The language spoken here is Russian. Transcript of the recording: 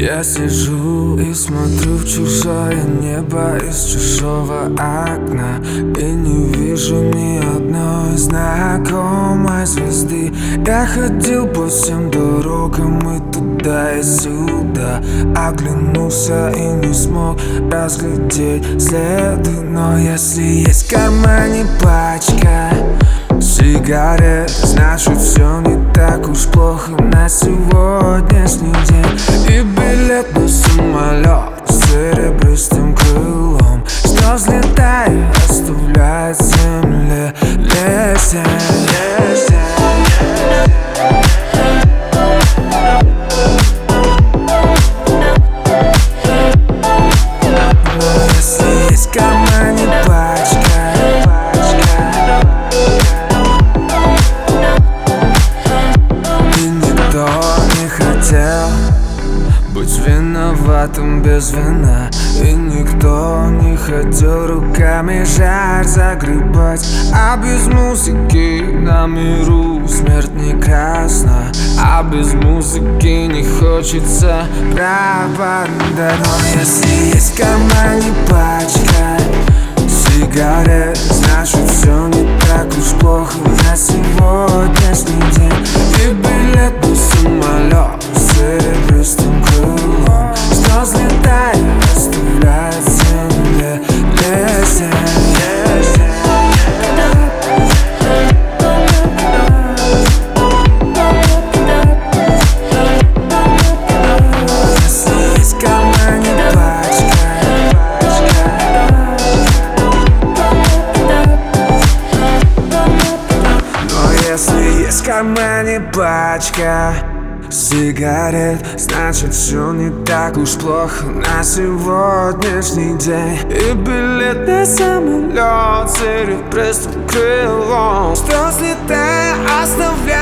Я сижу и смотрю в чужое небо из чужого окна, и не вижу ни одной знакомой звезды. Я ходил по всем дорогам и туда и сюда, оглянулся и не смог разглядеть следы. Но если есть в кармане пачка сигарет, значит все не так уж плохо на сегодняшний день. И билет на самолет с серебристым крылом, что взлетает, оставляет в земле лесень. Но если есть в кармане пачка, и никто не хотел быть виноватым без вина, и никто не хотел руками жар загребать. А без музыки на миру смерть не красна, а без музыки не хочется пропадать. Но если есть в кармане пачка сигарет, значит все не так уж плохо на сегодняшний день. И билет на самолет с серебристым крылом, что взлетает, оставляет в земле лесень. Если есть в кармане пачка сигарет, значит все не так уж плохо на сегодняшний день. И билет на самолет с серебристым крылом, что взлетая, оставляет